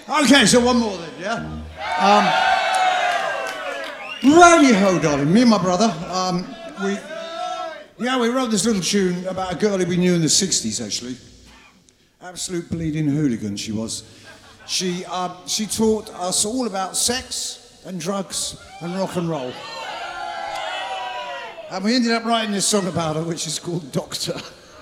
Okay, so one more then, yeah? Radio, darling, me and my brother, we wrote this little tune about a girl who we knew in the 60s, actually. Absolute bleeding hooligan she was. She taught us all about sex and drugs and rock and roll. And we ended up writing this song about her, which is called Doctor.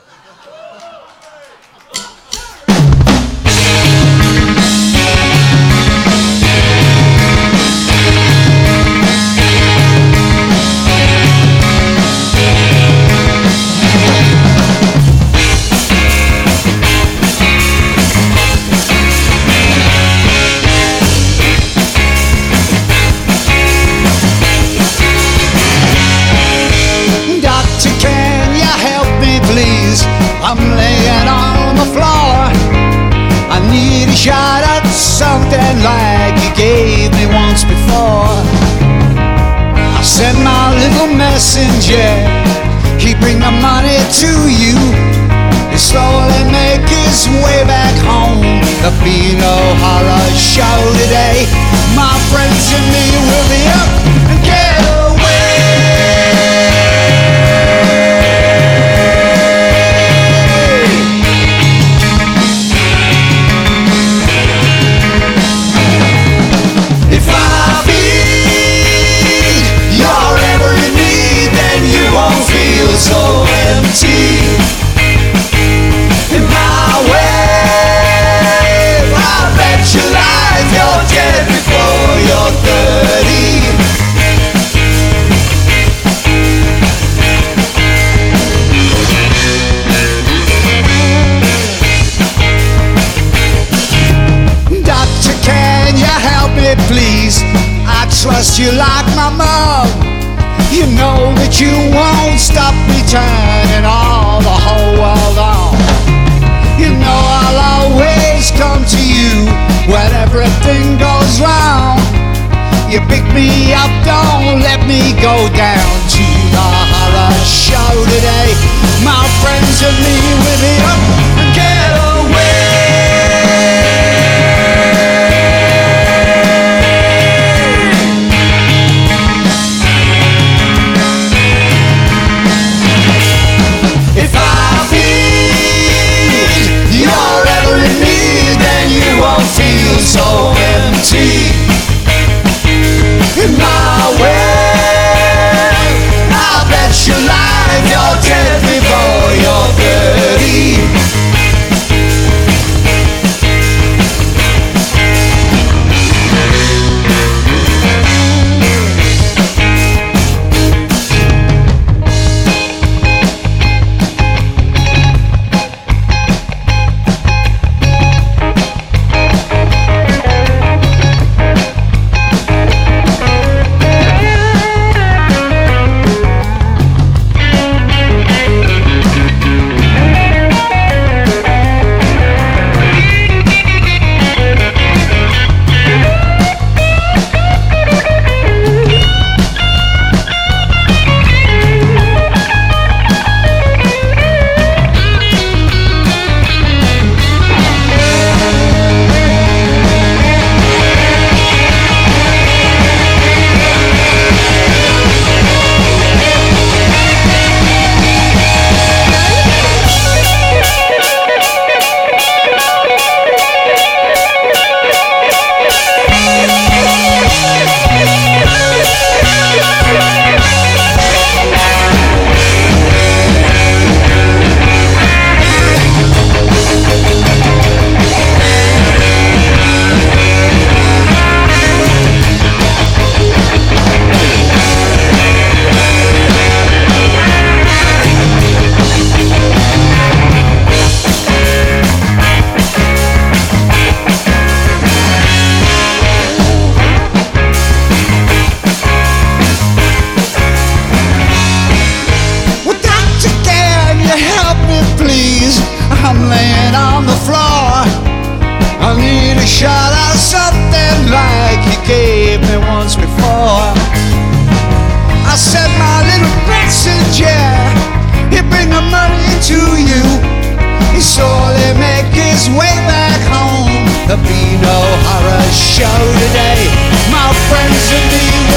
I'm laying on the floor. I need a shot at something like you gave me once before. I sent my little messenger, he bring the money to you. He slowly make his way back home. There'll be no horror show today. My friends and me will be up and get away. So empty in my way. I bet your life you're dead before you're 30. Doctor, can you help me please? I trust you like my mom. You know that you won't stop me turning all the whole world on. You know I'll always come to you when everything goes wrong. You pick me up, don't let me go down to the horror show today. My friends and me will be up and get away. If I feel you're ever in need, then you won't feel so empty in my way. I bet your life you're dead before you're 30. I'm laying on the floor. I need a shot of something like you gave me once before. I sent my little messenger, he bring the money to you. He slowly make his way back home. There'll be no horror show today. My friends and me